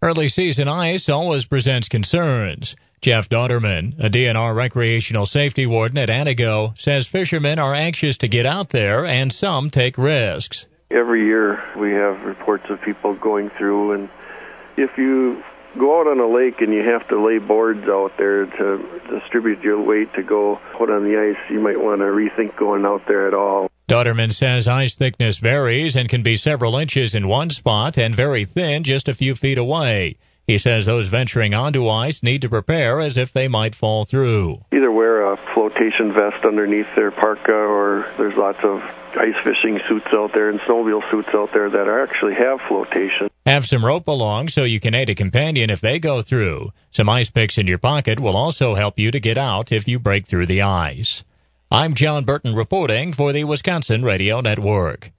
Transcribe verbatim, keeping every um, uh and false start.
Early season ice always presents concerns. Jeff Dauterman, a D N R recreational safety warden at Antigo, says fishermen are anxious to get out there and some take risks. Every year we have reports of people going through, and if you go out on a lake and you have to lay boards out there to distribute your weight to go put on the ice, you might want to rethink going out there at all. Dauterman says ice thickness varies and can be several inches in one spot and very thin just a few feet away. He says those venturing onto ice need to prepare as if they might fall through. Either wear a flotation vest underneath their parka, or there's lots of ice fishing suits out there and snowmobile suits out there that are actually have flotation. Have some rope along so you can aid a companion if they go through. Some ice picks in your pocket will also help you to get out if you break through the ice. I'm John Burton reporting for the Wisconsin Radio Network.